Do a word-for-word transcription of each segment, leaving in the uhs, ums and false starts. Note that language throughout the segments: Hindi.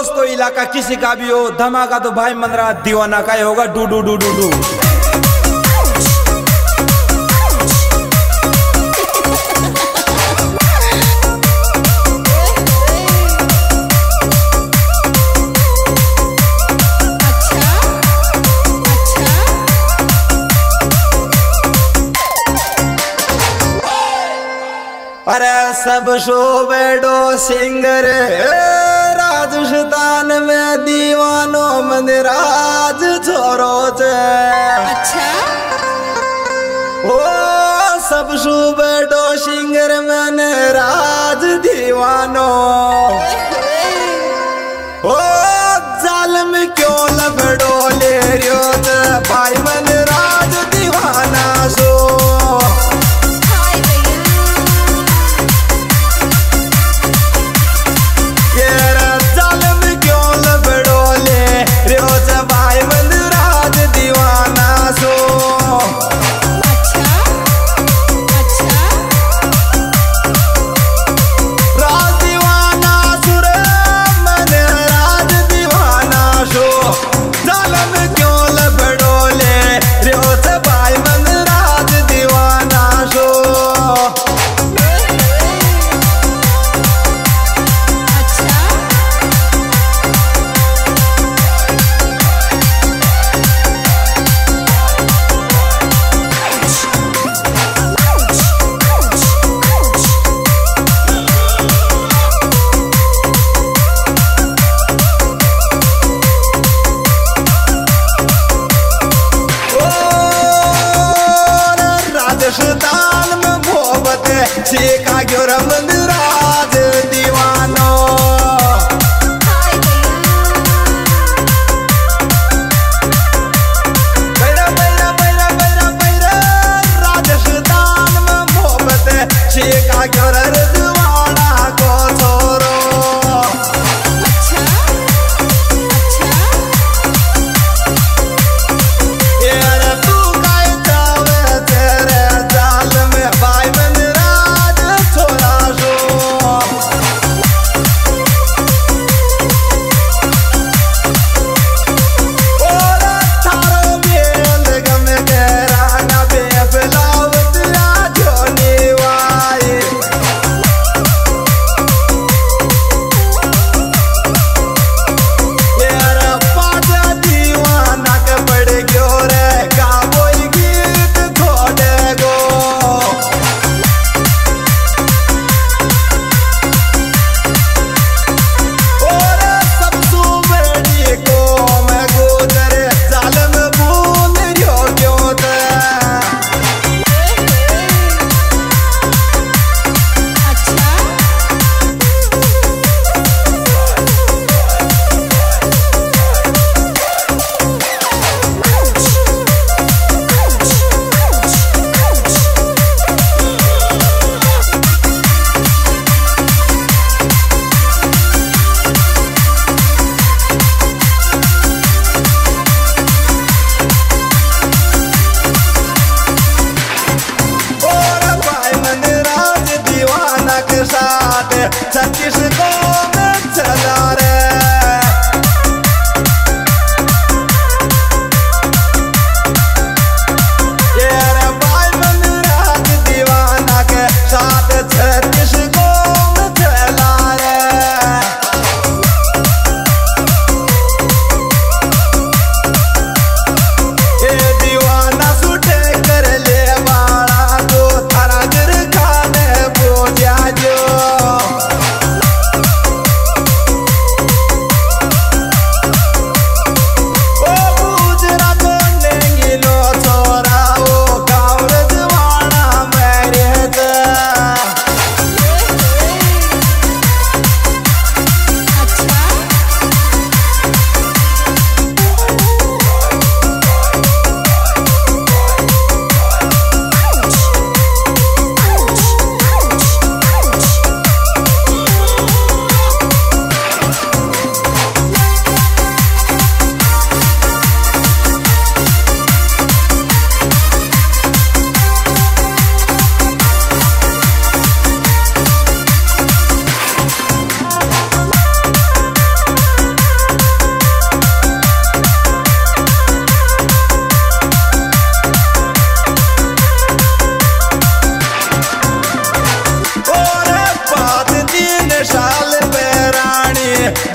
दोस्तों इलाका किसी का भी हो, धमाका तो भाई मंदरा दीवाना का ही होगा। डू डू डू डू डू अरे सब शोबेडो सिंगर राजस्थान में दीवानो मंदिराज छोरो छे। अच्छा ओ सब शोबेडो सिंगर में राज दीवानो। ओ जालम क्यों लबड़ो ले रियो भाई मन राज दीवाना सो।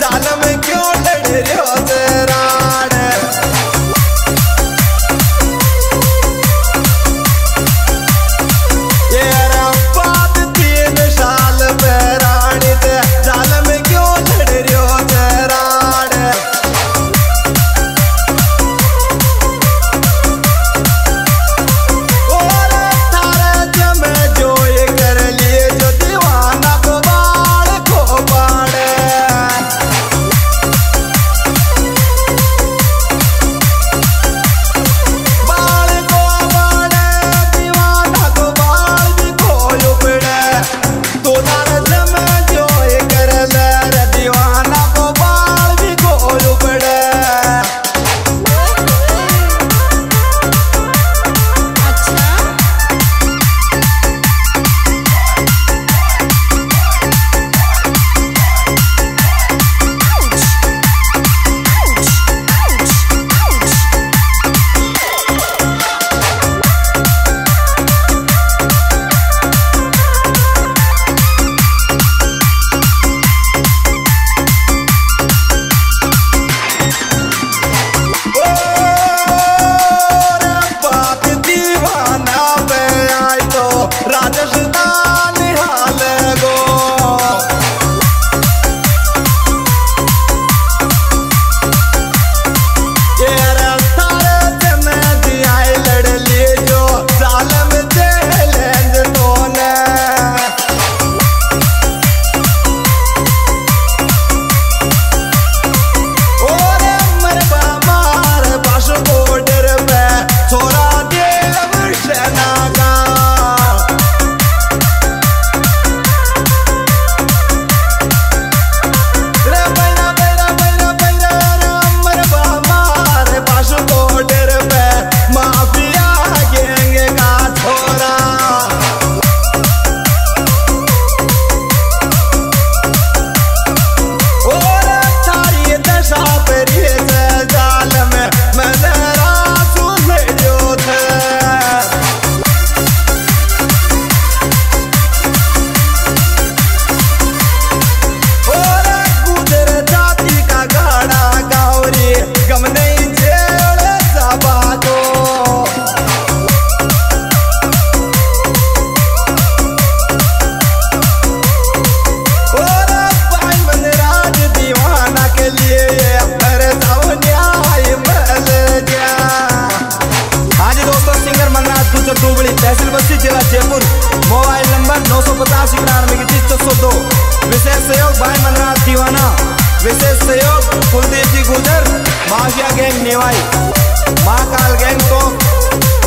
जाल में क्यों लड़ रहे हो राड। ये बात तीन साल रानी ते जाल में क्यों लड़ रहे हो राड। और थारे जम जो ये कर लिए जो दीवाना को बाल को बाड़े। बाल को बाड़े दीवाना को बाल भी खोयो पड़े। तो थारे जम जो ये कर ले रे दीवाना को बाल भी खोयो पड़े। राजस्थान हाल गो ये थारे जम दिया लड़ लिए जो जालम चैलेंज तो ने। और मरबा मार बस बॉर्डर पे छोरा देव सेना का। डूबड़ी तहसील बस्ती जिला जयपुर। मोबाइल नंबर नौ सौ पचास इक्यानवे इक्कीस छह सौ दो। विशेष सहयोग भाई मनराज दीवाना। विशेष सहयोग Kuldeep ji Gujar, mafia gang Newai, Mahakal gang तो